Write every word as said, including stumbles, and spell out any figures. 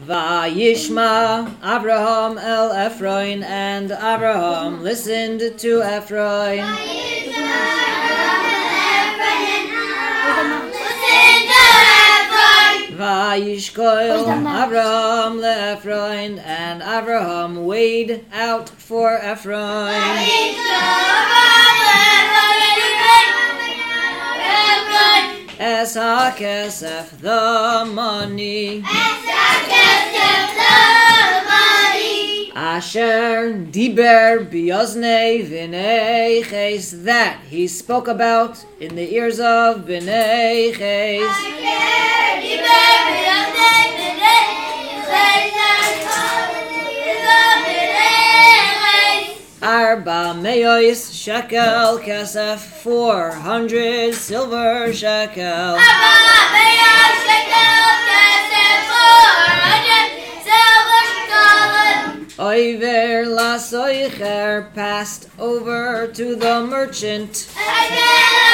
Vayishma Abraham el Ephron, and Abraham listened to Ephron. Vayishkoil Abraham le-Ephron, and Abraham weighed out for Ephron. Es ha-kesef, the money. Asher diber biyoznei v'nei ches, that he spoke about in the ears of v'nei ches. Arba meyois shekel kesef, four hundred silver shekel. Arba meyois shekel kesef, four hundred silver shekel. Oiver la soicher, passed over to the merchant. Oiver